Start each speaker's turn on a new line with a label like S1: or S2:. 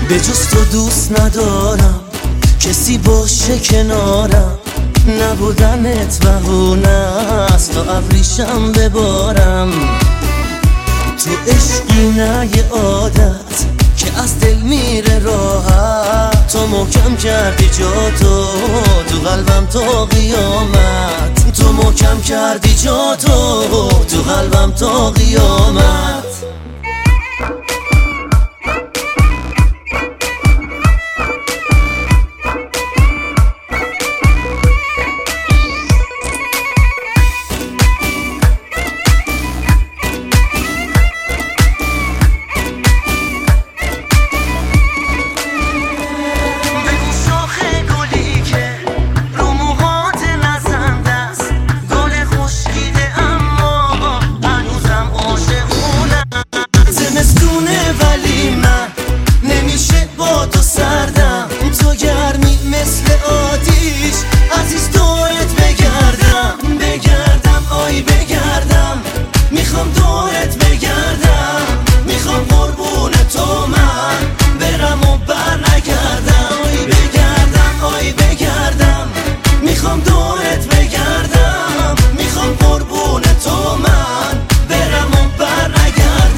S1: به جز تو دوست ندارم کسی باشه کنارم، نبودنت بهونه است تا ابریشم ببارم. تو عشقی نه یه عادت که از دل میره راحت، تو محکم کردی جا تو قلبم تا قیامت، تو محکم کردی جا تو قلبم تا قیامت.